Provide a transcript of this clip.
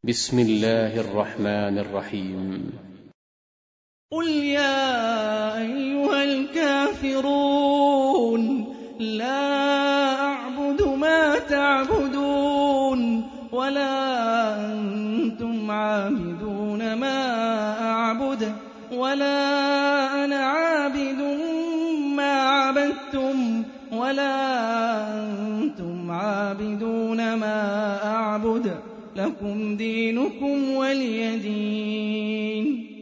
بسم الله الرحمن الرحيم. قل يا أيها الكافرون لا أعبد ما تعبدون ولا أنتم عابدون ما أعبد ولا أنا عابد ما عبدتم ولا أنتم عابدون ما أعبد لكم دينكم ولي دين.